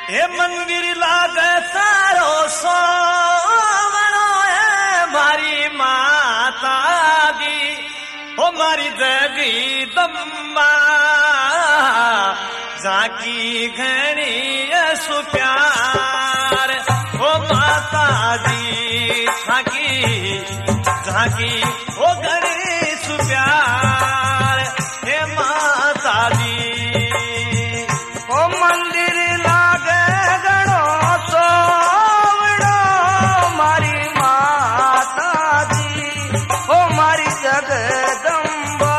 हे मंदिर लागे सारो सोवनो है मारी माता दी हो मारी जगदम्बा झांकी घणी यसु प्यार हो माता दी झांकी झांकी हो घणी सु प्यार हे माता दी ओ मंदिर लागे घणो सोवड़ो मारी माता दी ओ मारी जगदम्बा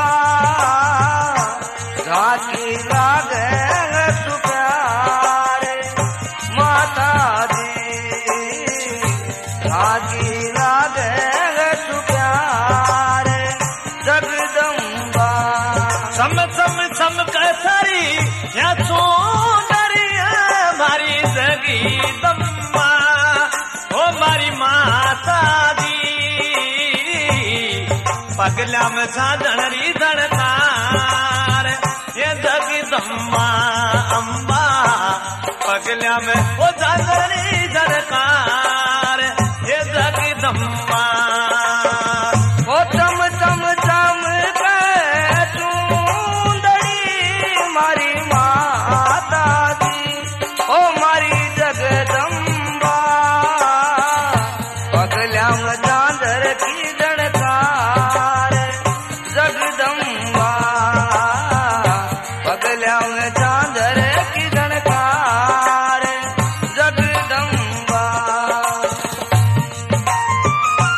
झांकी लागे सु प्यार माता दी झांकी लागे सु प्यार जगदम्बा सम सम सम कसरी या सुंदरी मारी जगदम्बा हो मारी माता दी पगला में झांझणरी धड़कार ये जगदम्बा अम्बा पगला में वो झांझणरी धड़कार ये जगदम्बा ओ चम चम चम के सुंदरी मारी माता दी ओ मारी जगदम्बा पगल्या में चांदर की जड़कार जगदम्बा पगल्या में चांदर की जड़कार जगदम्बा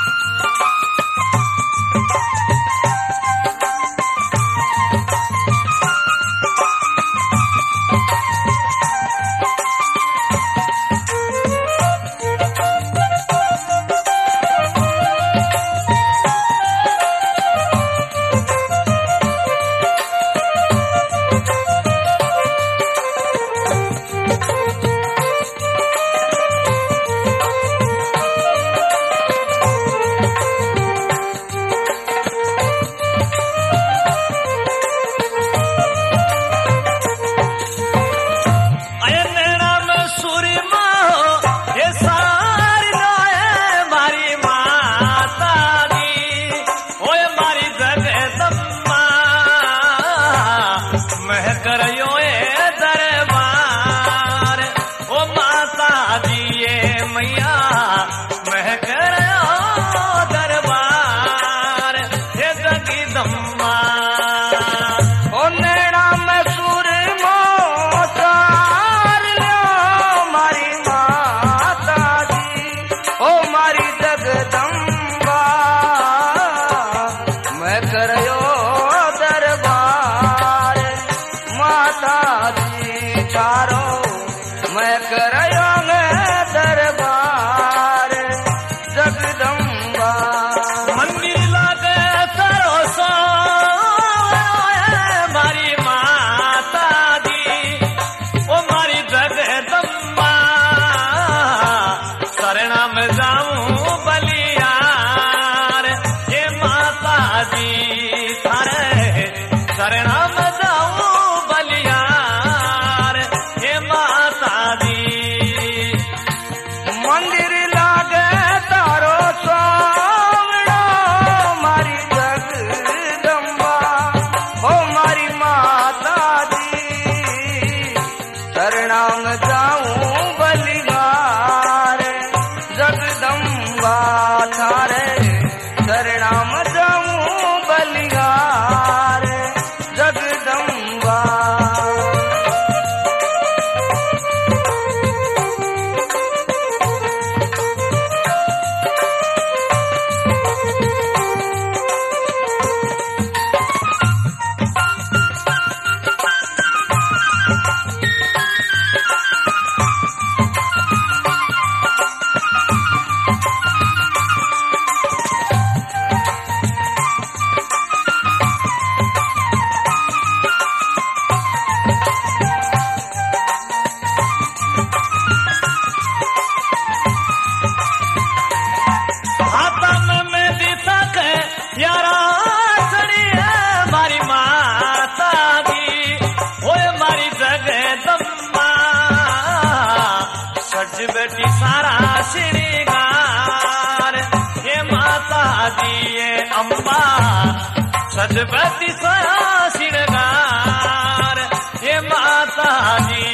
बैठी सारा श्रृंगार ये माता जी ये अम्बा सज बैठी सारा श्रृंगार ये माता जी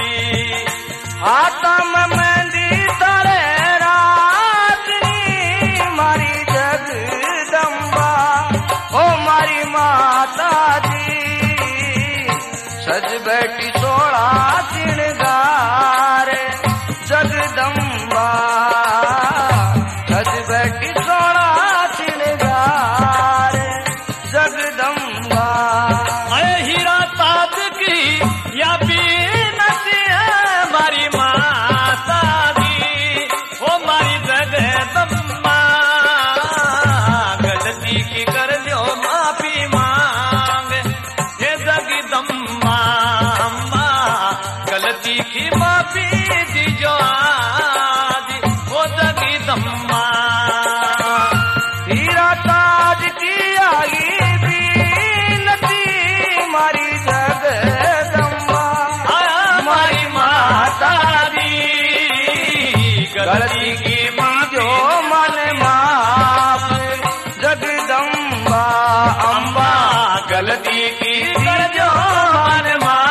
हाथ में मेहंदी तारे रातनी मारी जगदम्बा ओ मारी माता जी सज बैठी सोड़ा श्रृंगार जगदम्बा सज बैठी सोड़ा श्रृंगार जगदम्बा अरे हीरा ताज की या बीनती है मारी माता दी ओ मारी जगदम्बा गलती की कर लो माफी मांग ये जगदम्बा अम्बा गलती की माफी दीजो आज ओ जगदम्बा हीरा ताज की आई बीनती मारी जगदम्बा मारी माता दी गलती की जो मन माफ जगदम्बा अम्बा गलती की कर जो मन मा